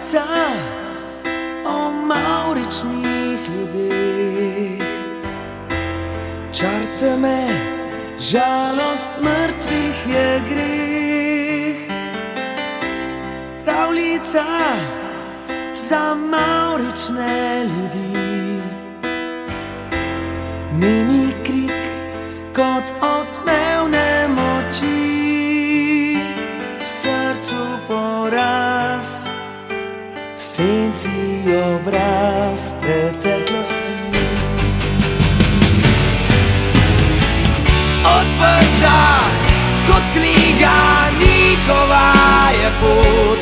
Pravljica o mavričnih ljudeh, čar teme, žalost mrtvih je greh. Pravljica za mavrične ljudi, nemi krik kot odmevne moči, v srcu poraz, v senci obraz preteklosti. Odprta kot knjiga, njihova je pot,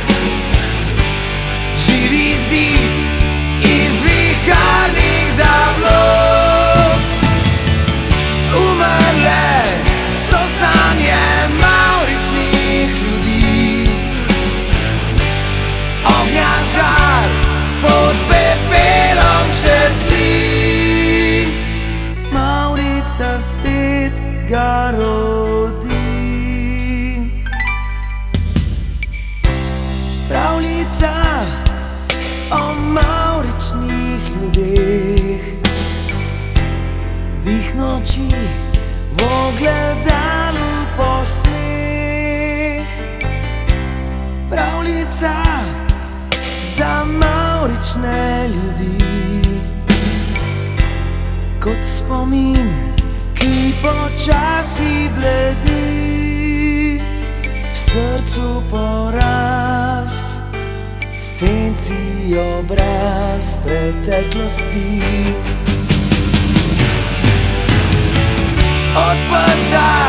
živi zid iz viharnih zablod. Umrle so sanje mavričnih ljudi, ognja žar pod pepelom še tli. Mavrica spet ga rodi. Pravljica o mavričnih ljudeh, dih noči v ogledalu posmeh. Pravljica za mavrične ljudi, kot spomin, ki počasi bledi, v srcu poraz, v senci obraz preteklosti. Odprta